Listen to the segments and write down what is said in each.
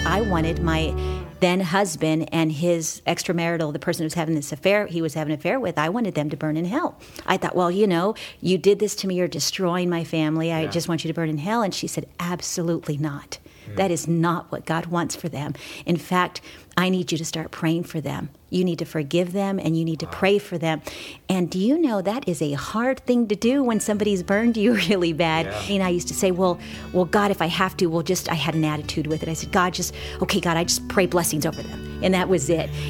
I wanted my then husband and his extramarital, the person who was having this affair, he was having an affair with, I wanted them to burn in hell. I thought, well, you did this to me, you're destroying my family, I just want you to burn in hell. And she said, absolutely not. That is not what God wants for them. In fact, I need you to start praying for them. You need to forgive them, and you need to pray for them. And do you know that is a hard thing to do when somebody's burned you really bad? Yeah. And I used to say, well, God, if I have to, I had an attitude with it. I said, God, I just pray blessings over them. And that was it.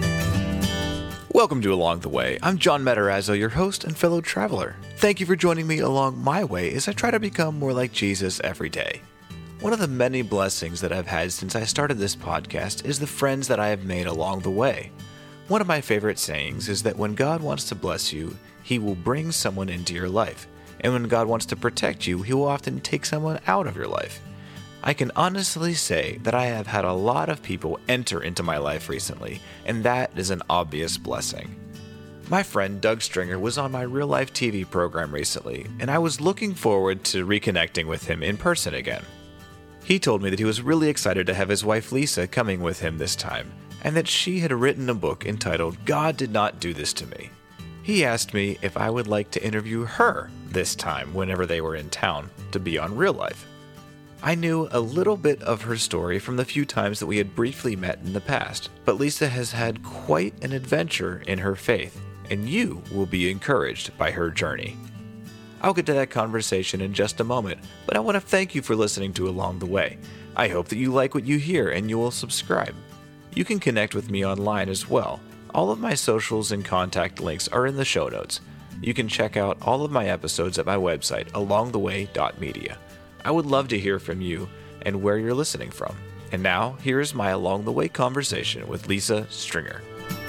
Welcome to Along the Way. I'm John Matarazzo, your host and fellow traveler. Thank you for joining me along my way as I try to become more like Jesus every day. One of the many blessings that I've had since I started this podcast is the friends that I have made along the way. One of my favorite sayings is that when God wants to bless you, He will bring someone into your life. And when God wants to protect you, He will often take someone out of your life. I can honestly say that I have had a lot of people enter into my life recently, and that is an obvious blessing. My friend Doug Stringer was on my real-life TV program recently, and I was looking forward to reconnecting with him in person again. He told me that he was really excited to have his wife Lisa coming with him this time, and that she had written a book entitled God Did Not Do This to Me. He asked me if I would like to interview her this time whenever they were in town to be on Real Life. I knew a little bit of her story from the few times that we had briefly met in the past, but Lisa has had quite an adventure in her faith, and you will be encouraged by her journey. I'll get to that conversation in just a moment, but I want to thank you for listening to Along the Way. I hope that you like what you hear and you will subscribe. You can connect with me online as well. All of my socials and contact links are in the show notes. You can check out all of my episodes at my website, alongtheway.media. I would love to hear from you and where you're listening from. And now, here is my Along the Way conversation with Lisa Stringer.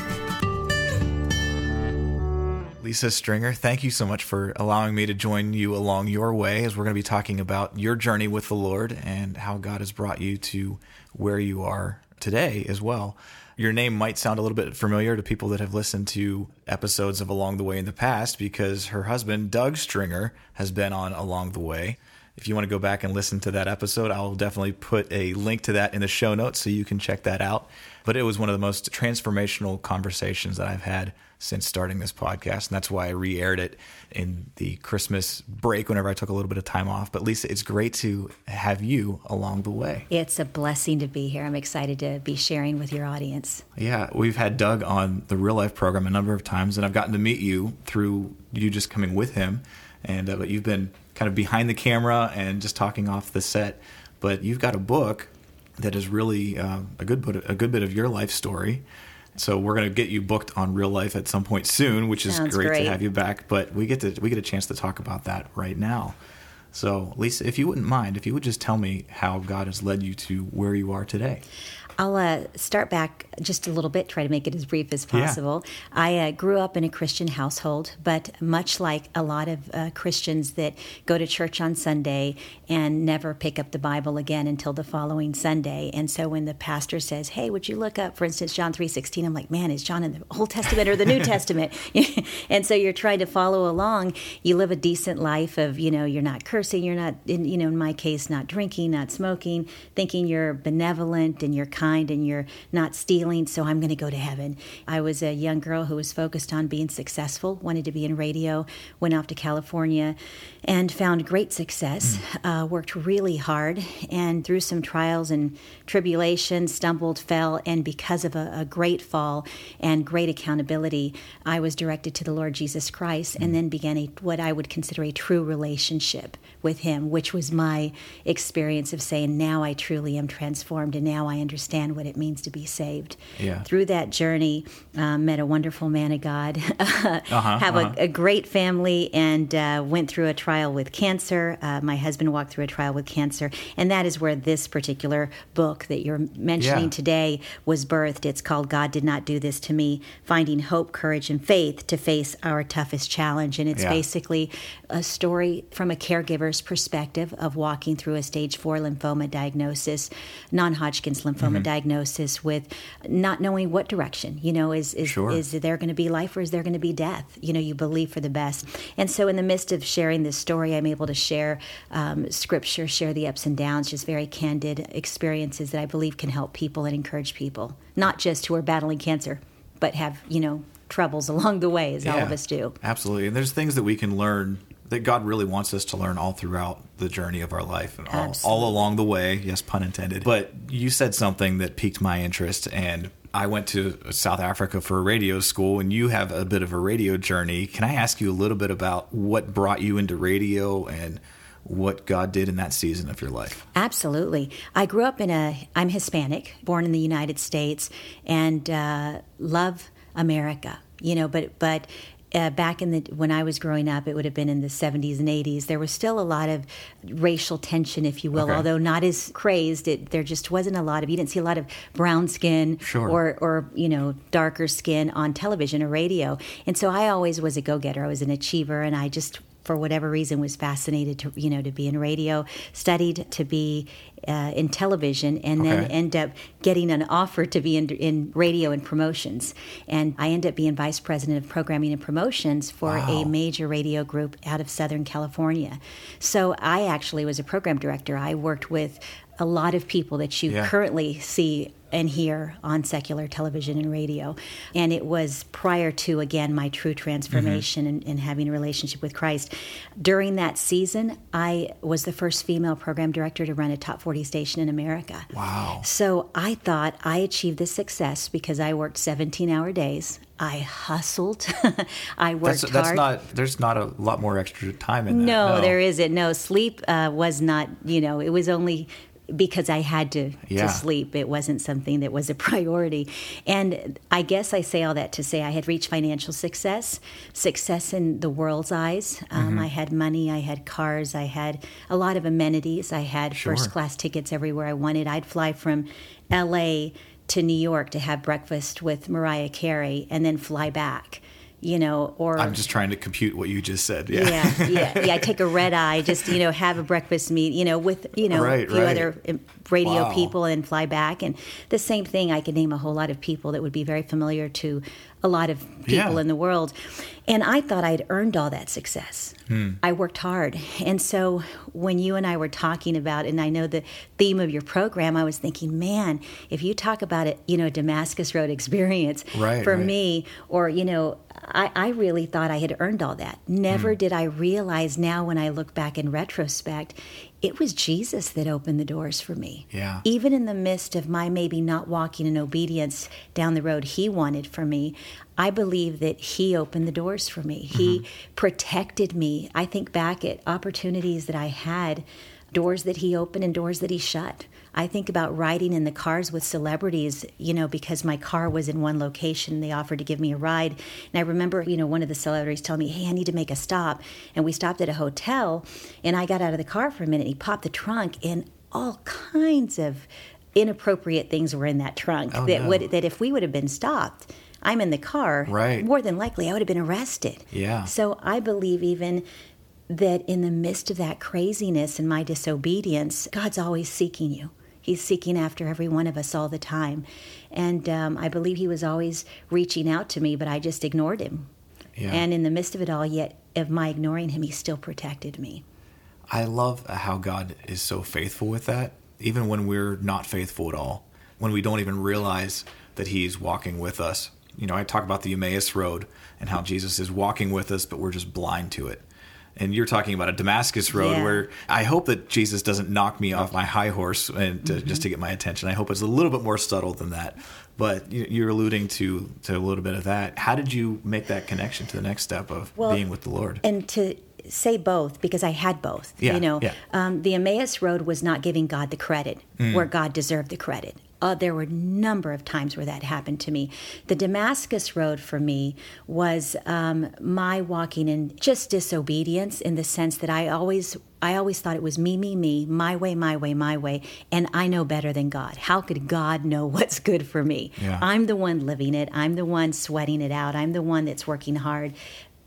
Lisa Stringer, thank you so much for allowing me to join you along your way as we're going to be talking about your journey with the Lord and how God has brought you to where you are today as well. Your name might sound a little bit familiar to people that have listened to episodes of Along the Way in the past because her husband, Doug Stringer, has been on Along the Way. If you want to go back and listen to that episode, I'll definitely put a link to that in the show notes so you can check that out. But it was one of the most transformational conversations that I've had since starting this podcast, and that's why I re-aired it in the Christmas break whenever I took a little bit of time off. But Lisa, it's great to have you along the way. It's a blessing to be here. I'm excited to be sharing with your audience. Yeah, we've had Doug on the Real Life program a number of times, and I've gotten to meet you through you just coming with him, and but you've been kind of behind the camera and just talking off the set. But you've got a book that is really a good bit of your life story. So we're going to get you booked on Real Life at some point soon, which is great to have you back. But we get a chance to talk about that right now. So Lisa, if you wouldn't mind, if you would just tell me how God has led you to where you are today. I'll start back just a little bit, try to make it as brief as possible. Yeah. I grew up in a Christian household, but much like a lot of Christians that go to church on Sunday and never pick up the Bible again until the following Sunday. And so when the pastor says, hey, would you look up, for instance, John 3:16, I'm like, man, is John in the Old Testament or the New Testament? And so you're trying to follow along. You live a decent life of, you're not cursing, you're not, in my case, not drinking, not smoking, thinking you're benevolent and you're kind and you're not stealing, so I'm going to go to heaven. I was a young girl who was focused on being successful, wanted to be in radio, went off to California and found great success, worked really hard, and through some trials and tribulations, stumbled, fell, and because of a great fall and great accountability, I was directed to the Lord Jesus Christ and then began what I would consider a true relationship with Him, which was my experience of saying, now I truly am transformed and now I understand what it means to be saved. Yeah. Through that journey, met a wonderful man of God, have a great family, and went through a trial with cancer. My husband walked through a trial with cancer, and that is where this particular book that you're mentioning today was birthed. It's called God Did Not Do This to Me, Finding Hope, Courage, and Faith to Face Our Toughest Challenge. And it's basically a story from a caregiver diverse perspective of walking through a stage 4 lymphoma diagnosis, non-Hodgkin's lymphoma diagnosis, with not knowing what direction, is there going to be life or is there going to be death? You believe for the best. And so in the midst of sharing this story, I'm able to share scripture, share the ups and downs, just very candid experiences that I believe can help people and encourage people, not just who are battling cancer, but have, troubles along the way, as all of us do. Absolutely. And there's things that we can learn that God really wants us to learn all throughout the journey of our life and all along the way. Yes, pun intended. But you said something that piqued my interest, and I went to South Africa for a radio school, and you have a bit of a radio journey. Can I ask you a little bit about what brought you into radio and what God did in that season of your life? Absolutely. I grew up I'm Hispanic, born in the United States, and love America, but back when I was growing up, it would have been in the 70s and 80s, there was still a lot of racial tension, if you will, although not as crazed. There just wasn't you didn't see a lot of brown skin or darker skin on television or radio. And so I always was a go-getter. I was an achiever, and I just, for whatever reason, was fascinated to be in radio, studied to be in television, and then end up getting an offer to be in radio and promotions. And I ended up being vice president of programming and promotions for a major radio group out of Southern California. So I actually was a program director. I worked with a lot of people that you currently see and hear on secular television and radio. And it was prior to, again, my true transformation and having a relationship with Christ. During that season, I was the first female program director to run a top 40 station in America. Wow. So I thought I achieved this success because I worked 17-hour days. I hustled. I worked hard. There's not a lot more extra time in that. No, there isn't. No, sleep was not, it was only because I had to sleep. It wasn't something that was a priority. And I guess I say all that to say I had reached financial success in the world's eyes. I had money, I had cars, I had a lot of amenities. I had first-class tickets everywhere I wanted. I'd fly from L.A. to New York to have breakfast with Mariah Carey and then fly back. Or I'm just trying to compute what you just said. Yeah. I take a red eye, just, have a breakfast meet, with, a few other radio people and fly back. And the same thing, I could name a whole lot of people that would be very familiar to a lot of people in the world. And I thought I'd earned all that success. I worked hard. And so when you and I were talking about, and I know the theme of your program, I was thinking, man, if you talk about it, a Damascus Road experience for me, or, I really thought I had earned all that. Never did I realize now when I look back in retrospect, it was Jesus that opened the doors for me. Yeah. Even in the midst of my maybe not walking in obedience down the road he wanted for me, I believe that he opened the doors for me. He protected me. I think back at opportunities that I had, doors that he opened and doors that he shut. I think about riding in the cars with celebrities, because my car was in one location. They offered to give me a ride. And I remember, one of the celebrities telling me, hey, I need to make a stop. And we stopped at a hotel, and I got out of the car for a minute. He popped the trunk, and all kinds of inappropriate things were in that trunk that if we would have been stopped, I'm in the car, more than likely I would have been arrested. Yeah. So I believe even that in the midst of that craziness and my disobedience, God's always seeking you. He's seeking after every one of us all the time. And I believe he was always reaching out to me, but I just ignored him. Yeah. And in the midst of it all, yet of my ignoring him, he still protected me. I love how God is so faithful with that, even when we're not faithful at all, when we don't even realize that he's walking with us. I talk about the Emmaus Road and how Jesus is walking with us, but we're just blind to it. And you're talking about a Damascus Road where I hope that Jesus doesn't knock me off my high horse and just to get my attention. I hope it's a little bit more subtle than that. But you're alluding to a little bit of that. How did you make that connection to the next step of being with the Lord? And to say both, because I had both. The Emmaus Road was not giving God the credit where God deserved the credit. There were a number of times where that happened to me. The Damascus Road for me was my walking in just disobedience, in the sense that I always thought it was me, my way, and I know better than God. How could God know what's good for me? Yeah. I'm the one living it. I'm the one sweating it out. I'm the one that's working hard.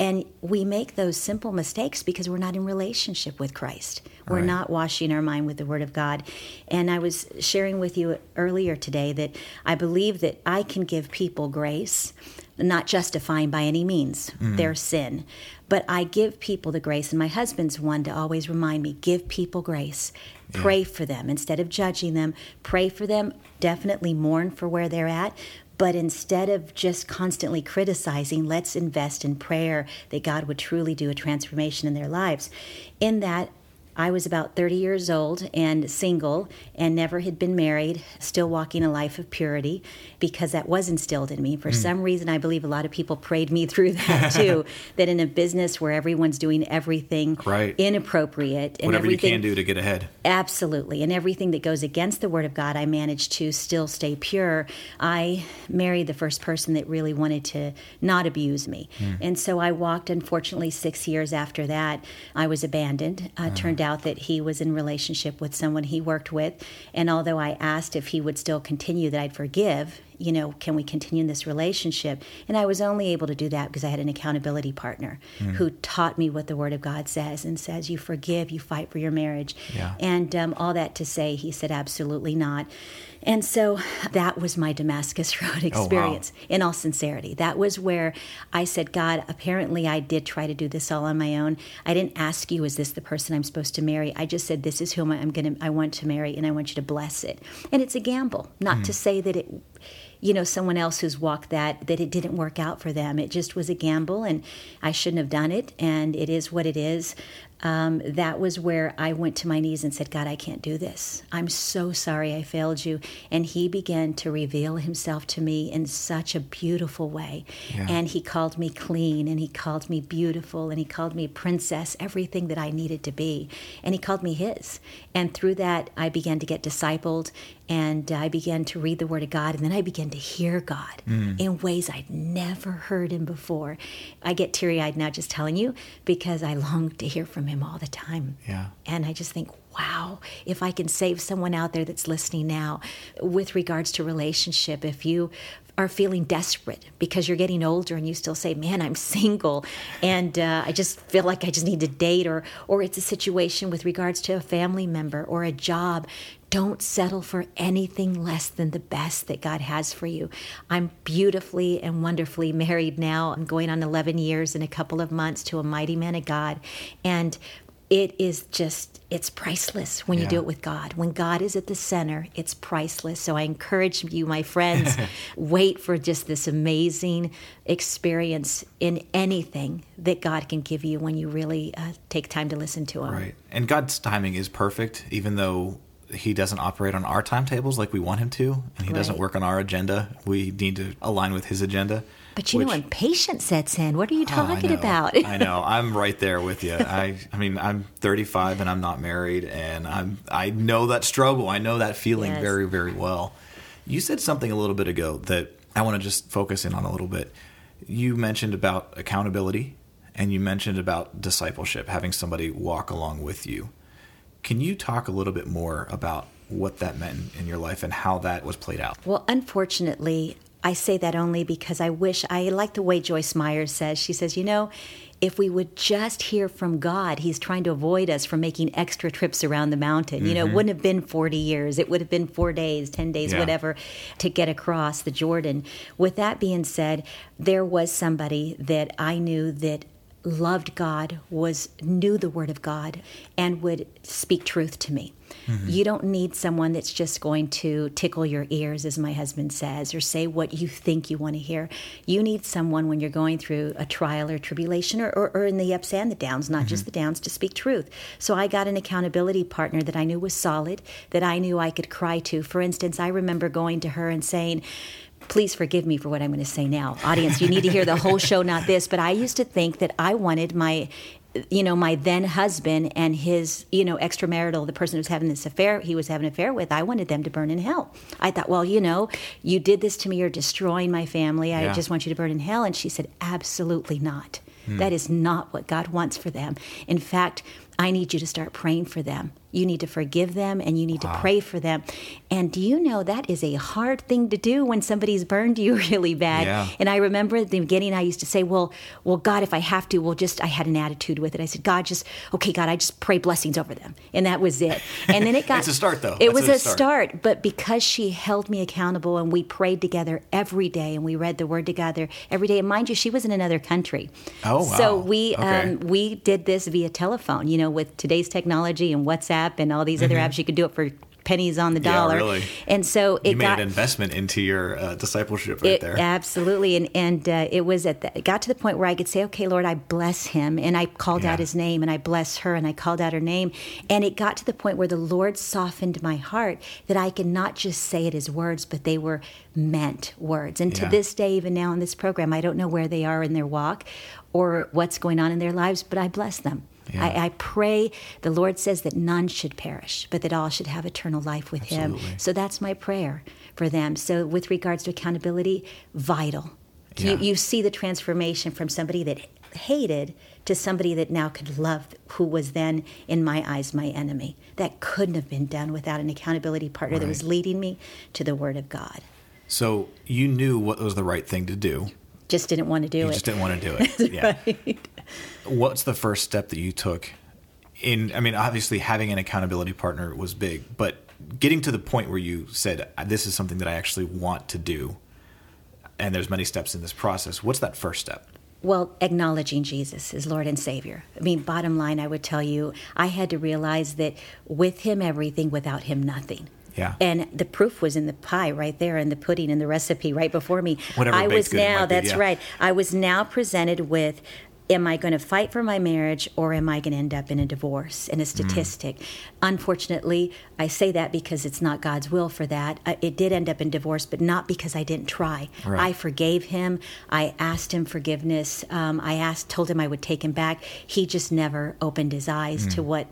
And we make those simple mistakes because we're not in relationship with Christ. We're not washing our mind with the Word of God. And I was sharing with you earlier today that I believe that I can give people grace, not justifying by any means their sin, but I give people the grace. And my husband's one to always remind me, give people grace. Pray for them. Instead of judging them, pray for them. Definitely mourn for where they're at. But instead of just constantly criticizing, let's invest in prayer that God would truly do a transformation in their lives. In that, I was about 30 years old and single and never had been married, still walking a life of purity because that was instilled in me. For some reason, I believe a lot of people prayed me through that too, that in a business where everyone's doing everything inappropriate. And whatever you can do to get ahead. Absolutely. And everything that goes against the Word of God, I managed to still stay pure. I married the first person that really wanted to not abuse me. And so I walked, unfortunately, 6 years after that. I was abandoned. Turned out that he was in relationship with someone he worked with. And although I asked if he would still continue, that I'd forgive, can we continue in this relationship? And I was only able to do that because I had an accountability partner who taught me what the Word of God says and says, you forgive, you fight for your marriage. And all that to say, he said, absolutely not. And so that was my Damascus Road experience, in all sincerity. That was where I said, God, apparently I did try to do this all on my own. I didn't ask you, is this the person I'm supposed to marry? I just said, this is whom I want to marry, and I want you to bless it. And it's a gamble, not to say that it, someone else who's walked that it didn't work out for them. It just was a gamble, and I shouldn't have done it, and it is what it is. That was where I went to my knees and said, God, I can't do this. I'm so sorry I failed you. And he began to reveal himself to me in such a beautiful way. And he called me clean, and he called me beautiful, and he called me princess, everything that I needed to be. And he called me his. And through that, I began to get discipled, and I began to read the Word of God, and then I began to hear God in ways I'd never heard him before. I get teary-eyed now just telling you because I long to hear from him all the time. And I just think, wow, if I can save someone out there that's listening now with regards to relationship, if you are feeling desperate because you're getting older and you still say, man, I'm single and I just feel like I just need to date, or it's a situation with regards to a family member or a job, don't settle for anything less than the best that God has for you. I'm beautifully and wonderfully married now. I'm going on 11 years in a couple of months to a mighty man of God. And it is just, it's priceless when you do it with God. When God is at the center, it's priceless. So I encourage you, my friends, wait for just this amazing experience in anything that God can give you when you really take time to listen to him. Right. And God's timing is perfect, even though he doesn't operate on our timetables like we want him to, and he doesn't work on our agenda. We need to align with his agenda. But when patience sets in, what are you talking about? I know. I'm right there with you. I mean, I'm 35 and I'm not married, and I know that struggle. I know that feeling very, very well. You said something a little bit ago that I want to just focus in on a little bit. You mentioned about accountability, and you mentioned about discipleship, having somebody walk along with you. Can you talk a little bit more about what that meant in your life and how that was played out? Well, unfortunately, I say that only because I like the way Joyce Meyer says. She says, if we would just hear from God, he's trying to avoid us from making extra trips around the mountain. It wouldn't have been 40 years. It would have been 4 days, 10 days, whatever, to get across the Jordan. With that being said, there was somebody that I knew that loved God, knew the Word of God, and would speak truth to me. You don't need someone that's just going to tickle your ears, as my husband says, or say what you think you want to hear. You need someone when you're going through a trial or tribulation, or in the ups and the downs, not just the downs, to speak truth. So I got an accountability partner that I knew was solid, that I knew I could cry to. For instance, I remember going to her and saying, please forgive me for what I'm going to say now. Audience, you need to hear the whole show, not this. But I used to think that I wanted my then husband and his, extramarital, the person who's having this affair, he was having an affair with, I wanted them to burn in hell. I thought, well, you did this to me, you're destroying my family. I just want you to burn in hell. And she said, absolutely not. That is not what God wants for them. In fact, I need you to start praying for them. You need to forgive them, and you need to pray for them. And do you know that is a hard thing to do when somebody's burned you really bad? Yeah. And I remember at the beginning I used to say, well, God, if I have to, I had an attitude with it. I said, God, I just pray blessings over them. And that was it. And then it got... It's a start, though. It was a start. But because she held me accountable and we prayed together every day and we read the Word together every day. And mind you, she was in another country. Oh, wow. So we did this via telephone, with today's technology and WhatsApp and all these other apps. You could do it for pennies on the dollar. Yeah, really. And so you made an investment into your discipleship right there. Absolutely. And it was it got to the point where I could say, okay, Lord, I bless him. And I called out his name, and I blessed her, and I called out her name. And it got to the point where the Lord softened my heart that I could not just say it as words, but they were meant words. And to this day, even now in this program, I don't know where they are in their walk or what's going on in their lives, but I bless them. Yeah. I pray, the Lord says that none should perish, but that all should have eternal life with him. So that's my prayer for them. So with regards to accountability, vital. Yeah. You see the transformation from somebody that hated to somebody that now could love, who was then, in my eyes, my enemy. That couldn't have been done without an accountability partner that was leading me to the Word of God. So you knew what was the right thing to do. Just didn't want to do it. You just didn't want to do it. Yeah. Right. What's the first step that you took obviously having an accountability partner was big, but getting to the point where you said, this is something that I actually want to do, and there's many steps in this process. What's that first step? Well, acknowledging Jesus as Lord and Savior. Bottom line, I would tell you, I had to realize that with him, everything, without him, nothing. Yeah. And the proof was in the pie right there, and the pudding and the recipe right before me. Whatever I was now, that's right. I was now presented with, am I going to fight for my marriage, or am I going to end up in a divorce and a statistic? Unfortunately, I say that because it's not God's will for that. It did end up in divorce, but not because I didn't try. Right. I forgave him. I asked him forgiveness. Told him I would take him back. He just never opened his eyes to what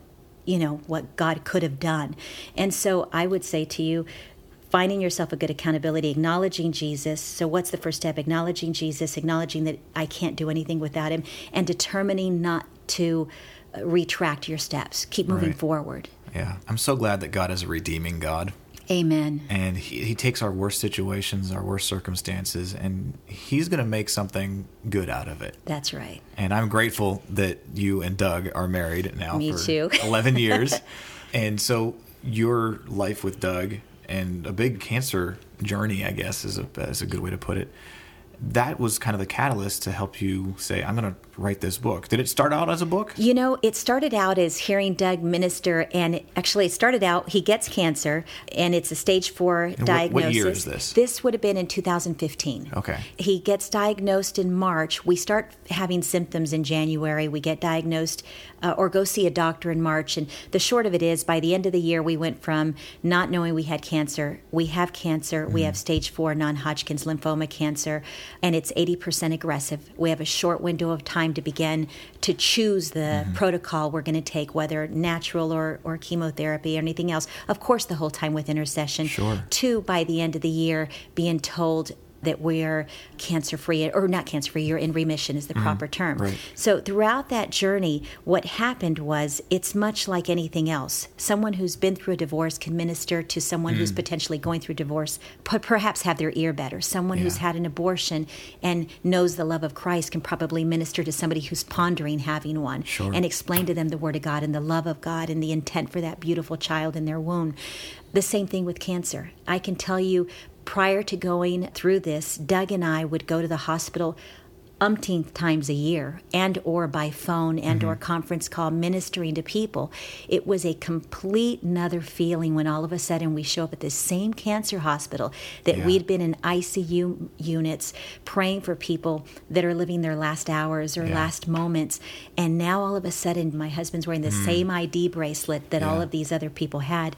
God could have done. And so I would say to you, finding yourself a good accountability, acknowledging Jesus. So what's the first step? Acknowledging Jesus, acknowledging that I can't do anything without him, and determining not to retract your steps. Keep moving forward. Yeah. I'm so glad that God is a redeeming God. Amen. And he takes our worst situations, our worst circumstances, and he's going to make something good out of it. That's right. And I'm grateful that you and Doug are married now Me for too. 11 years. And so your life with Doug and a big cancer journey, I guess, is a good way to put it. That was kind of the catalyst to help you say, I'm going to write this book. Did it start out as a book? It started out as hearing Doug minister, and actually it started out, he gets cancer, and it's a stage 4 diagnosis. What year is this? This would have been in 2015. Okay. He gets diagnosed in March. We start having symptoms in January. We get diagnosed or go see a doctor in March. And the short of it is, by the end of the year, we went from not knowing we had cancer. We have cancer. We have stage 4 non-Hodgkin's lymphoma cancer, and it's 80% aggressive. We have a short window of time to begin to choose the protocol we're going to take, whether natural or chemotherapy or anything else. Of course, the whole time with intercession. Sure. 2, by the end of the year, being told that we're cancer-free, or not cancer-free, you're in remission is the proper term. Right. So throughout that journey, what happened was, it's much like anything else. Someone who's been through a divorce can minister to someone who's potentially going through divorce, perhaps have their ear better. Someone who's had an abortion and knows the love of Christ can probably minister to somebody who's pondering having one, and explain to them the Word of God and the love of God and the intent for that beautiful child in their womb. The same thing with cancer. I can tell you, prior to going through this, Doug and I would go to the hospital umpteenth times a year, and or by phone and or conference call, ministering to people. It was a complete another feeling when all of a sudden we show up at the same cancer hospital that we'd been in ICU units praying for people that are living their last hours or last moments. And now all of a sudden my husband's wearing the same ID bracelet that all of these other people had.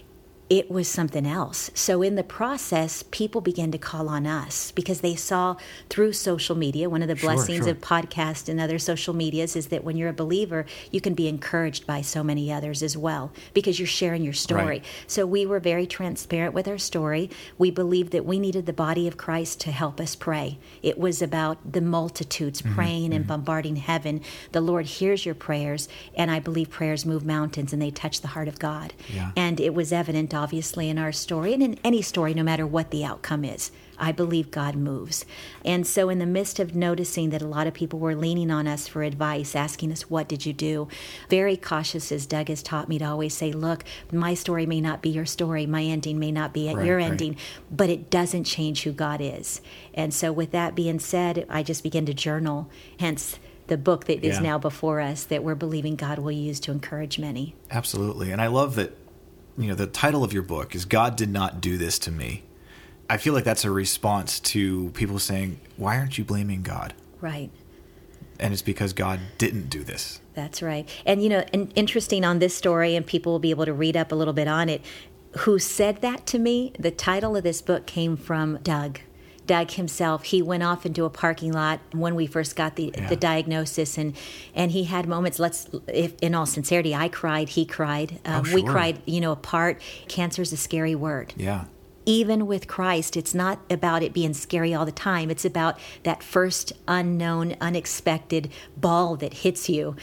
It was something else. So in the process, people began to call on us because they saw through social media. One of the blessings of podcasts and other social medias is that when you're a believer, you can be encouraged by so many others as well because you're sharing your story. Right. So we were very transparent with our story. We believed that we needed the body of Christ to help us pray. It was about the multitudes praying and bombarding heaven. The Lord hears your prayers, and I believe prayers move mountains and they touch the heart of God. Yeah. And it was evident obviously, in our story and in any story, no matter what the outcome is. I believe God moves. And so in the midst of noticing that a lot of people were leaning on us for advice, asking us, what did you do? Very cautious, as Doug has taught me to always say, look, my story may not be your story. My ending may not be your ending, but it doesn't change who God is. And so with that being said, I just began to journal, hence the book that is now before us that we're believing God will use to encourage many. Absolutely. And I love that, the title of your book is God Did Not Do This to Me. I feel like that's a response to people saying, why aren't you blaming God? Right. And it's because God didn't do this. That's right. And, interesting on this story, and people will be able to read up a little bit on it, who said that to me, the title of this book came from Doug. Doug himself. He went off into a parking lot when we first got the diagnosis, and he had moments. If in all sincerity, I cried. He cried. We cried. Apart. Cancer is a scary word. Yeah. Even with Christ, it's not about it being scary all the time. It's about that first unknown, unexpected ball that hits you,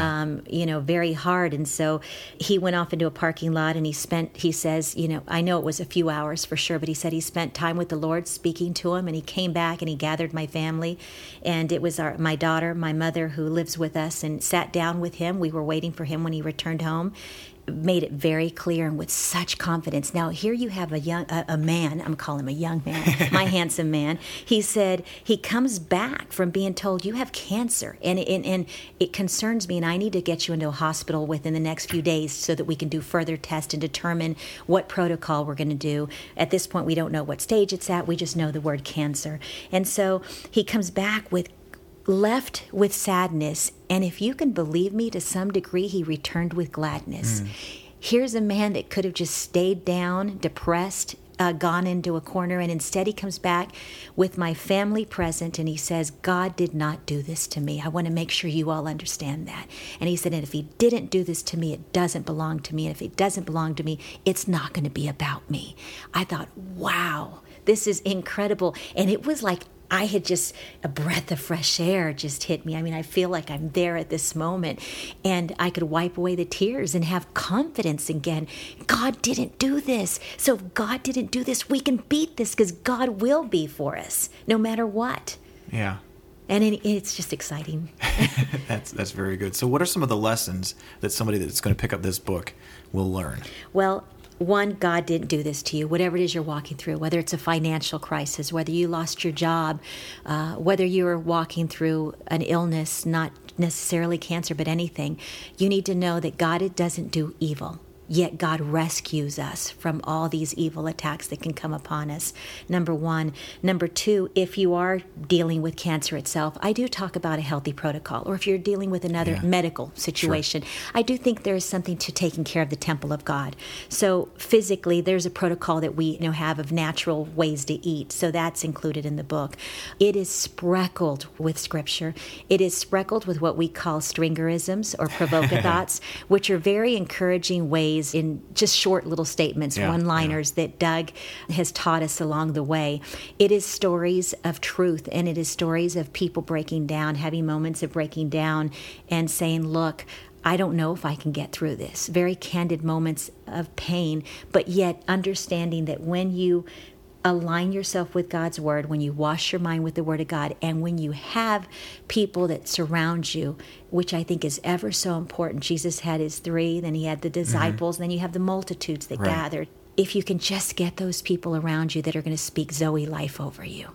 very hard. And so he went off into a parking lot, and he says, I know it was a few hours for sure, but he said he spent time with the Lord speaking to him, and he came back and he gathered my family. And it was my daughter, my mother, who lives with us, and sat down with him. We were waiting for him when he returned home. Made it very clear and with such confidence. Now, here you have a man, I'm calling him a young man, my handsome man. He said he comes back from being told you have cancer, and it concerns me, and I need to get you into a hospital within the next few days so that we can do further tests and determine what protocol we're going to do. At this point, we don't know what stage it's at. We just know the word cancer. And so he comes back left with sadness, and if you can believe me, to some degree, he returned with gladness. Here's a man that could have just stayed down, depressed, gone into a corner, and instead he comes back with my family present, and he says, God did not do this to me. I want to make sure you all understand that. And he said, and if he didn't do this to me, it doesn't belong to me. And if it doesn't belong to me, it's not going to be about me. I thought, wow, this is incredible. And it was like I had just a breath of fresh air just hit me. I mean, I feel like I'm there at this moment, and I could wipe away the tears and have confidence again. God didn't do this. So if God didn't do this, we can beat this because God will be for us no matter what. Yeah. And it's just exciting. That's very good. So what are some of the lessons that somebody that's going to pick up this book will learn? Well, one, God didn't do this to you, whatever it is you're walking through, whether it's a financial crisis, whether you lost your job, whether you're walking through an illness, not necessarily cancer, but anything. You need to know that God doesn't do evil. Yet God rescues us from all these evil attacks that can come upon us. Number one. Number two, if you are dealing with cancer itself, I do talk about a healthy protocol. Or if you're dealing with another medical situation, I do think there is something to taking care of the temple of God. So physically, there's a protocol that we have of natural ways to eat. So that's included in the book. It is spreckled with scripture. It is spreckled with what we call stringerisms or provocathoughts, which are very encouraging ways in just short little statements, one-liners that Doug has taught us along the way. It is stories of truth, and it is stories of people breaking down, having moments of breaking down and saying, look, I don't know if I can get through this. Very candid moments of pain, but yet understanding that when you align yourself with God's word, when you wash your mind with the word of God, and when you have people that surround you, which I think is ever so important. Jesus had his 3, then he had the disciples, then you have the multitudes that gathered. If you can just get those people around you that are going to speak Zoe life over you.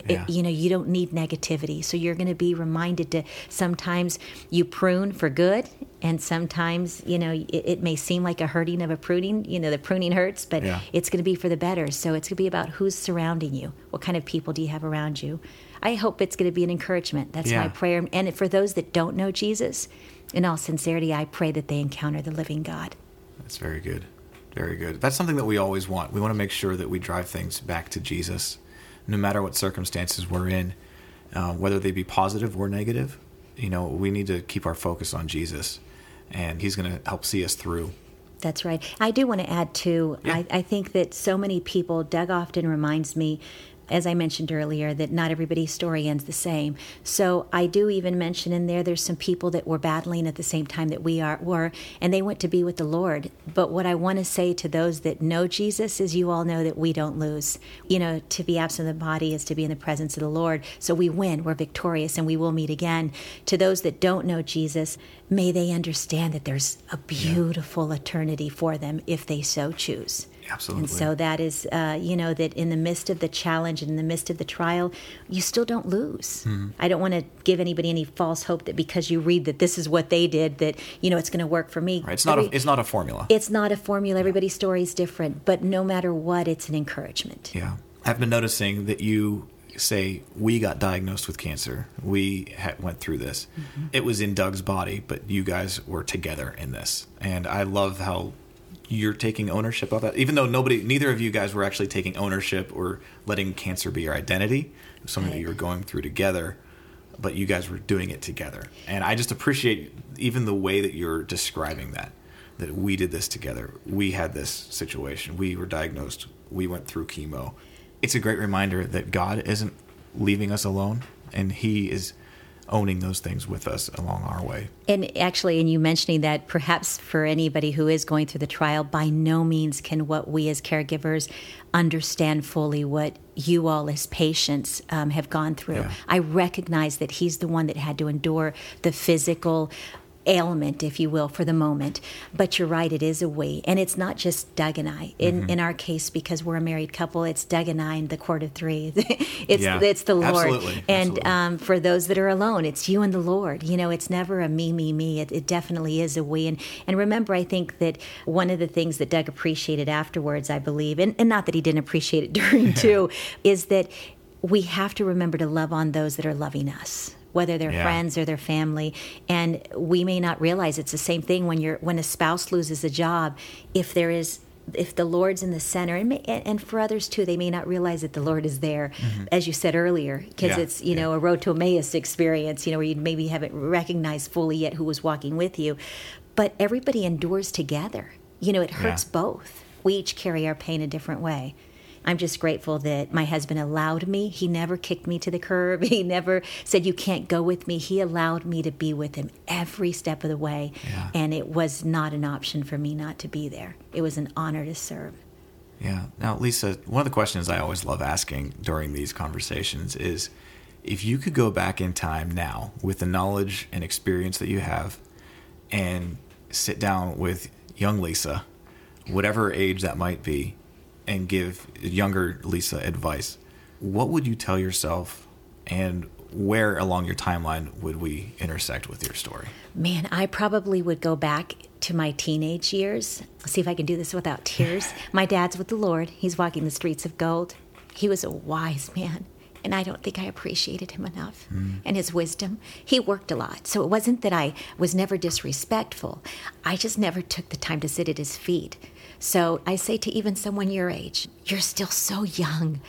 You don't need negativity. So you're going to be reminded to sometimes you prune for good, and sometimes, it may seem like a hurting of a pruning. The pruning hurts, but it's going to be for the better. So it's going to be about who's surrounding you. What kind of people do you have around you? I hope it's going to be an encouragement. That's my prayer. And for those that don't know Jesus, in all sincerity, I pray that they encounter the living God. That's very good. Very good. That's something that we always want. We want to make sure that we drive things back to Jesus. No matter what circumstances we're in, whether they be positive or negative, we need to keep our focus on Jesus, and he's going to help see us through. That's right. I do want to add, too, I think that so many people, Doug often reminds me, as I mentioned earlier, that not everybody's story ends the same. So I do even mention in there's some people that were battling at the same time that we were, and they went to be with the Lord. But what I want to say to those that know Jesus is, you all know that we don't lose. To be absent of the body is to be in the presence of the Lord. So we win, we're victorious, and we will meet again. To those that don't know Jesus, may they understand that there's a beautiful eternity for them if they so choose. Absolutely. And so that is, that in the midst of the challenge and in the midst of the trial, you still don't lose. Mm-hmm. I don't want to give anybody any false hope that because you read that this is what they did, that, it's going to work for me. Right. It's not a formula. It's not a formula. Everybody's story is different. But no matter what, it's an encouragement. Yeah. I've been noticing that you say, we got diagnosed with cancer. We went through this. Mm-hmm. It was in Doug's body, but you guys were together in this. And I love how you're taking ownership of it, even though neither of you guys were actually taking ownership or letting cancer be your identity. It was something that you were going through together, but you guys were doing it together. And I just appreciate even the way that you're describing that we did this together. We had this situation. We were diagnosed. We went through chemo. It's a great reminder that God isn't leaving us alone, and He is owning those things with us along our way. And actually, in you mentioning that, perhaps for anybody who is going through the trial, by no means can what we as caregivers understand fully what you all as patients have gone through. Yeah. I recognize that He's the one that had to endure the physical ailment, if you will, for the moment. But you're right, it is a we. And it's not just Doug and I. In our case, because we're a married couple, it's Doug and I and the court of three. It's the Lord. Absolutely. And for those that are alone, it's you and the Lord. It's never a me. It definitely is a we. And remember, I think that one of the things that Doug appreciated afterwards, I believe, and not that he didn't appreciate it during too, is that we have to remember to love on those that are loving us, whether they're friends or their family. And we may not realize it's the same thing when a spouse loses a job. If the Lord's in the center, and for others too, they may not realize that the Lord is there, as you said earlier, because it's a road to Emmaus experience, where you maybe haven't recognized fully yet who was walking with you. But everybody endures together. It hurts both. We each carry our pain a different way. I'm just grateful that my husband allowed me. He never kicked me to the curb. He never said, you can't go with me. He allowed me to be with him every step of the way. Yeah. And it was not an option for me not to be there. It was an honor to serve. Yeah. Now, Lisa, one of the questions I always love asking during these conversations is, if you could go back in time now with the knowledge and experience that you have and sit down with young Lisa, whatever age that might be, and give younger Lisa advice, what would you tell yourself, and where along your timeline would we intersect with your story? Man, I probably would go back to my teenage years. See if I can do this without tears. My dad's with the Lord. He's walking the streets of gold. He was a wise man, and I don't think I appreciated him enough and his wisdom. He worked a lot, so it wasn't that I was never disrespectful. I just never took the time to sit at his feet. So I say to even someone your age, you're still so young.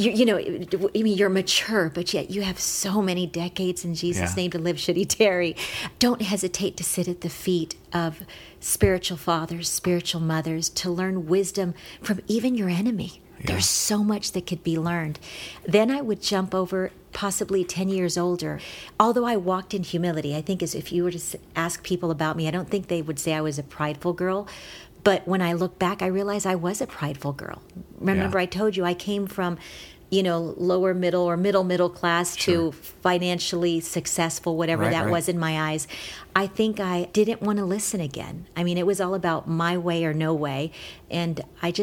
You're mature, but yet you have so many decades in Jesus' name to live should He tarry. Don't hesitate to sit at the feet of spiritual fathers, spiritual mothers, to learn wisdom from even your enemy. Yeah. There's so much that could be learned. Then I would jump over possibly 10 years older. Although I walked in humility, I think if you were to ask people about me, I don't think they would say I was a prideful girl. But when I look back, I realize I was a prideful girl. Remember, I told you I came from, lower middle or middle class to financially successful, whatever that was in my eyes. I think I didn't want to listen again. I mean, it was all about my way or no way. And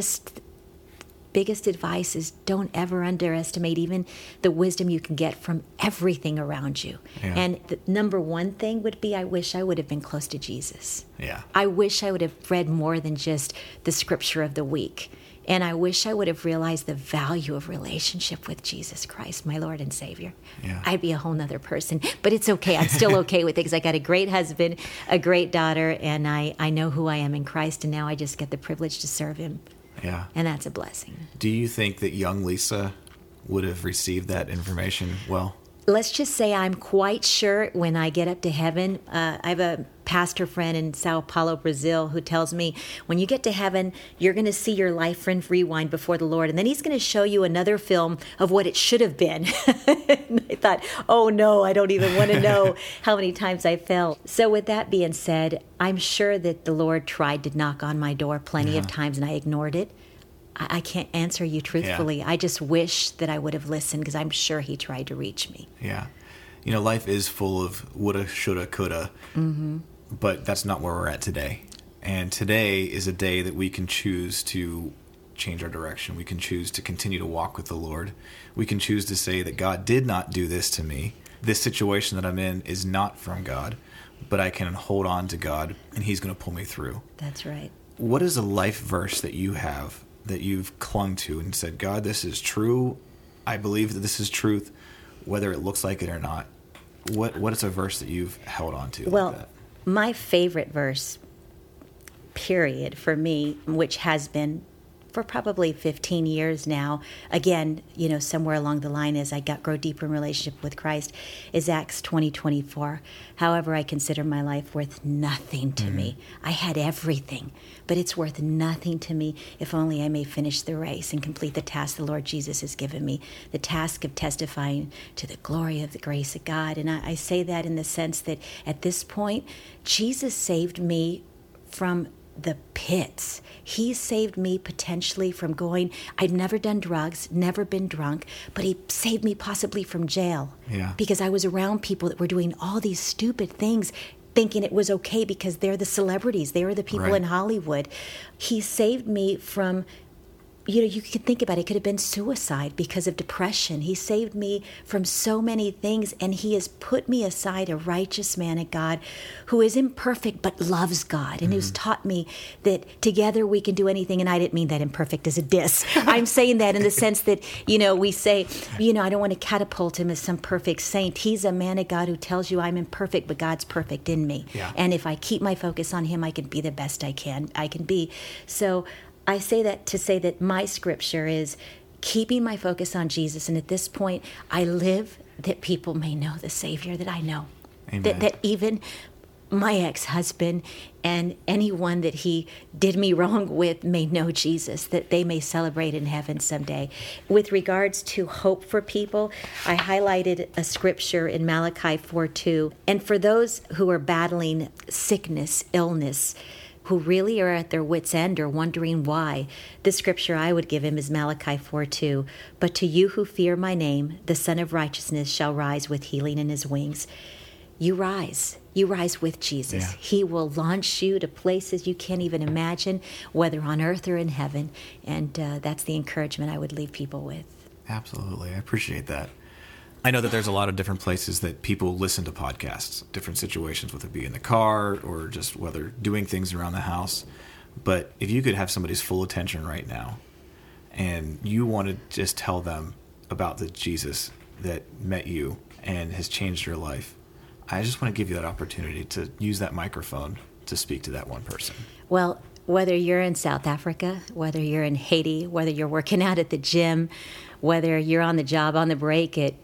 biggest advice is don't ever underestimate even the wisdom you can get from everything around you. Yeah. And the number one thing would be, I wish I would have been close to Jesus. Yeah. I wish I would have read more than just the scripture of the week. And I wish I would have realized the value of relationship with Jesus Christ, my Lord and Savior. Yeah. I'd be a whole nother person. But it's okay. I'm still okay with it because I got a great husband, a great daughter, and I know who I am in Christ, and now I just get the privilege to serve Him. Yeah. And that's a blessing. Do you think that young Lisa would have received that information well? let's just say I'm quite sure when I get up to heaven, I have a pastor friend in Sao Paulo, Brazil, who tells me when you get to heaven, you're going to see your life friend rewind before the Lord. And then he's going to show you another film of what it should have been. And I thought, oh no, I don't even want to know how many times I fell. So with that being said, I'm sure that the Lord tried to knock on my door plenty of times and I ignored it. I can't answer you truthfully. Yeah. I just wish that I would have listened because I'm sure he tried to reach me. Yeah. Life is full of woulda, shoulda, coulda, but that's not where we're at today. And today is a day that we can choose to change our direction. We can choose to continue to walk with the Lord. We can choose to say that God did not do this to me. This situation that I'm in is not from God, but I can hold on to God and he's going to pull me through. That's right. What is a life verse that you have that you've clung to and said, God, this is true. I believe that this is truth, whether it looks like it or not? What is a verse that you've held on to? Well, like that? My favorite verse, period, for me, which has been for probably 15 years now, again, somewhere along the line as I grow deeper in relationship with Christ, is Acts 20:24. However, I consider my life worth nothing to me. I had everything, but it's worth nothing to me if only I may finish the race and complete the task the Lord Jesus has given me, the task of testifying to the glory of the grace of God. And I say that in the sense that at this point, Jesus saved me from the pits. He saved me potentially from I'd never done drugs, never been drunk, but he saved me possibly from jail. Yeah. Because I was around people that were doing all these stupid things, thinking it was okay because they're the celebrities. They were the people in Hollywood. He saved me from, you could think about it. It could have been suicide because of depression. He saved me from so many things, and he has put me aside a righteous man of God who is imperfect but loves God, and who's taught me that together we can do anything. And I didn't mean that imperfect as a diss. I'm saying that in the sense that, we say, I don't want to catapult him as some perfect saint. He's a man of God who tells you I'm imperfect, but God's perfect in me. Yeah. And if I keep my focus on him, I can be the best I can be. So I say that to say that my scripture is keeping my focus on Jesus. And at this point, I live that people may know the Savior that I know. Amen. That even my ex-husband and anyone that he did me wrong with may know Jesus, that they may celebrate in heaven someday. With regards to hope for people, I highlighted a scripture in Malachi 4:2. And for those who are battling sickness, illness, who really are at their wits' end or wondering why, the scripture I would give him is Malachi 4:2. But to you who fear my name, the Son of Righteousness shall rise with healing in his wings. You rise. You rise with Jesus. Yeah. He will launch you to places you can't even imagine, whether on earth or in heaven. And that's the encouragement I would leave people with. Absolutely. I appreciate that. I know that there's a lot of different places that people listen to podcasts, different situations, whether it be in the car or just whether doing things around the house. But if you could have somebody's full attention right now and you want to just tell them about the Jesus that met you and has changed your life, I just want to give you that opportunity to use that microphone to speak to that one person. Well, whether you're in South Africa, whether you're in Haiti, whether you're working out at the gym, whether you're on the job, on the break at,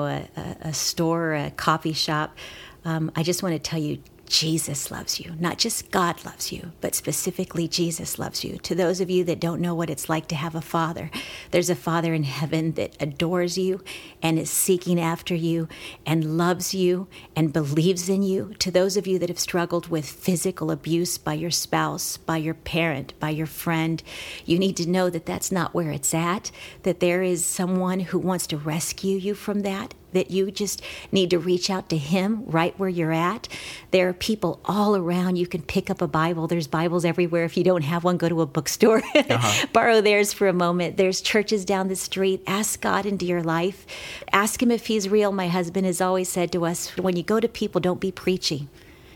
a store, a coffee shop, I just want to tell you, Jesus loves you. Not just God loves you, but specifically Jesus loves you. To those of you that don't know what it's like to have a father, there's a Father in heaven that adores you and is seeking after you and loves you and believes in you. To those of you that have struggled with physical abuse by your spouse, by your parent, by your friend, you need to know that that's not where it's at, that there is someone who wants to rescue you from that you just need to reach out to him right where you're at. There are people all around. You can pick up a Bible. There's Bibles everywhere. If you don't have one, go to a bookstore. Borrow theirs for a moment. There's churches down the street. Ask God into your life. Ask him if he's real. My husband has always said to us, when you go to people, don't be preachy.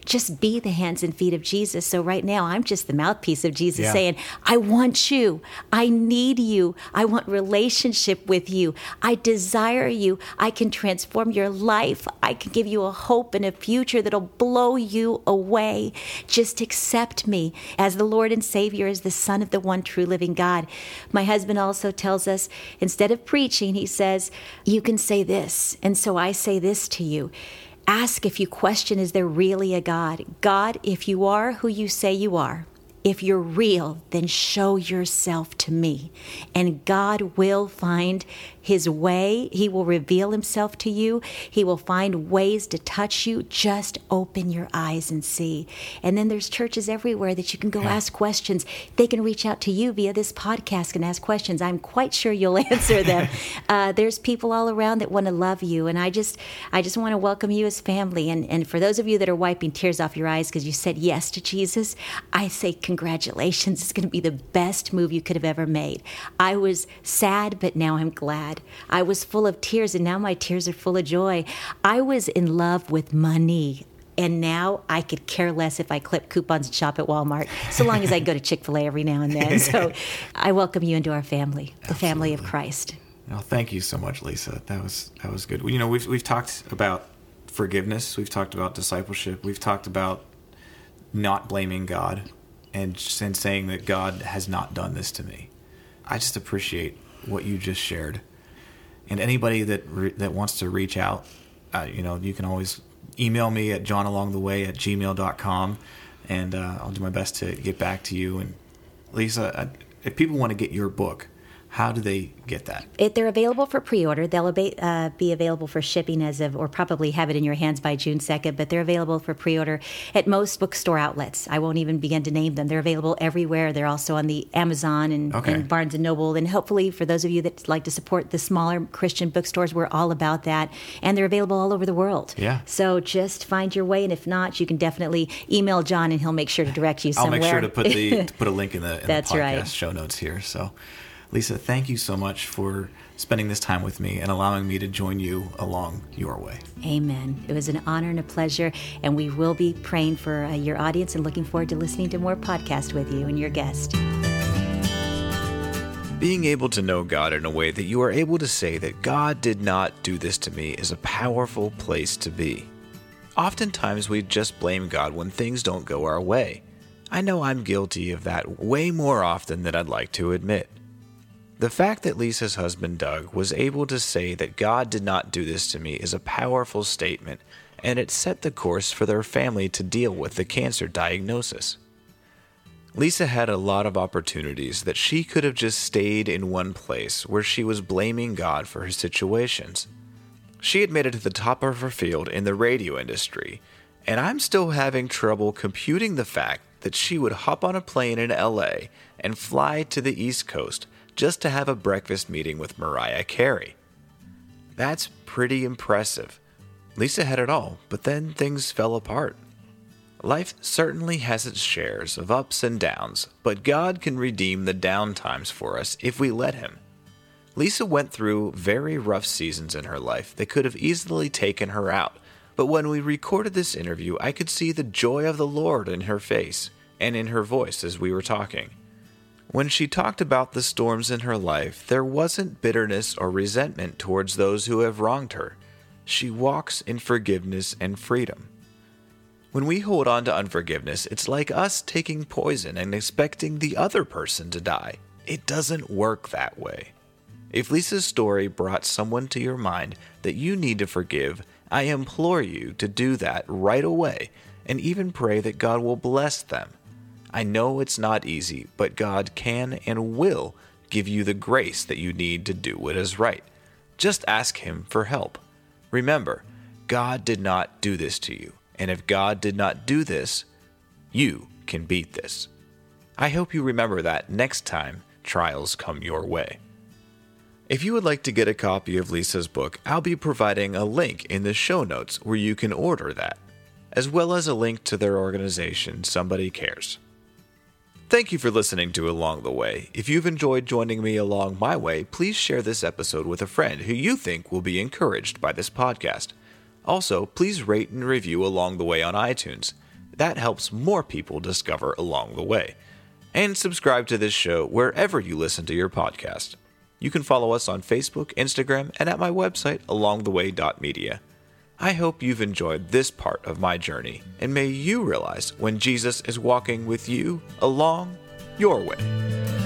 just be the hands and feet of Jesus. So right now, I'm just the mouthpiece of Jesus saying, I want you. I need you. I want relationship with you. I desire you. I can transform your life. I can give you a hope and a future that'll blow you away. Just accept me as the Lord and Savior, as the Son of the one true living God. My husband also tells us, instead of preaching, he says, you can say this. And so I say this to you. Ask if you question, is there really a God? God, if you are who you say you are, if you're real, then show yourself to me. And God will find his way. He will reveal himself to you. He will find ways to touch you. Just open your eyes and see. And then there's churches everywhere that you can go ask questions. They can reach out to you via this podcast and ask questions. I'm quite sure you'll answer them. There's people all around that want to love you. And I just want to welcome you as family. And for those of you that are wiping tears off your eyes because you said yes to Jesus, I say congratulations. It's going to be the best move you could have ever made. I was sad, but now I'm glad. I was full of tears, and now my tears are full of joy. I was in love with money, and now I could care less if I clip coupons and shop at Walmart, so long as I go to Chick-fil-A every now and then. So I welcome you into our family, the family of Christ. Well, thank you so much, Lisa. That was good. You know, we've talked about forgiveness. We've talked about discipleship. We've talked about not blaming God and saying that God has not done this to me. I just appreciate what you just shared. And anybody that wants to reach out, you can always email me at johnalongtheway@gmail.com, and I'll do my best to get back to you. And Lisa, if people want to get your book, how do they get that? They're available for pre-order. They'll be available for shipping or probably have it in your hands by June 2nd, but they're available for pre-order at most bookstore outlets. I won't even begin to name them. They're available everywhere. They're also on the Amazon and Barnes & Noble. And hopefully for those of you that like to support the smaller Christian bookstores, we're all about that. And they're available all over the world. Yeah. So just find your way. And if not, you can definitely email John and he'll make sure to direct you somewhere. I'll make sure to put a link in the That's podcast right. show notes here. So Lisa, thank you so much for spending this time with me and allowing me to join you along your way. Amen. It was an honor and a pleasure, and we will be praying for your audience and looking forward to listening to more podcasts with you and your guest. Being able to know God in a way that you are able to say that God did not do this to me is a powerful place to be. Oftentimes we just blame God when things don't go our way. I know I'm guilty of that way more often than I'd like to admit. The fact that Lisa's husband, Doug, was able to say that God did not do this to me is a powerful statement, and it set the course for their family to deal with the cancer diagnosis. Lisa had a lot of opportunities that she could have just stayed in one place where she was blaming God for her situations. She had made it to the top of her field in the radio industry, and I'm still having trouble computing the fact that she would hop on a plane in LA and fly to the East Coast just to have a breakfast meeting with Mariah Carey. That's pretty impressive. Lisa had it all, but then things fell apart. Life certainly has its shares of ups and downs, but God can redeem the down times for us if we let Him. Lisa went through very rough seasons in her life that could have easily taken her out, but when we recorded this interview, I could see the joy of the Lord in her face and in her voice as we were talking. When she talked about the storms in her life, there wasn't bitterness or resentment towards those who have wronged her. She walks in forgiveness and freedom. When we hold on to unforgiveness, it's like us taking poison and expecting the other person to die. It doesn't work that way. If Lisa's story brought someone to your mind that you need to forgive, I implore you to do that right away and even pray that God will bless them. I know it's not easy, but God can and will give you the grace that you need to do what is right. Just ask Him for help. Remember, God did not do this to you, and if God did not do this, you can beat this. I hope you remember that next time trials come your way. If you would like to get a copy of Lisa's book, I'll be providing a link in the show notes where you can order that, as well as a link to their organization, Somebody Cares. Thank you for listening to Along the Way. If you've enjoyed joining me along my way, please share this episode with a friend who you think will be encouraged by this podcast. Also, please rate and review Along the Way on iTunes. That helps more people discover Along the Way. And subscribe to this show wherever you listen to your podcast. You can follow us on Facebook, Instagram, and at my website, alongtheway.media. I hope you've enjoyed this part of my journey, and may you realize when Jesus is walking with you along your way.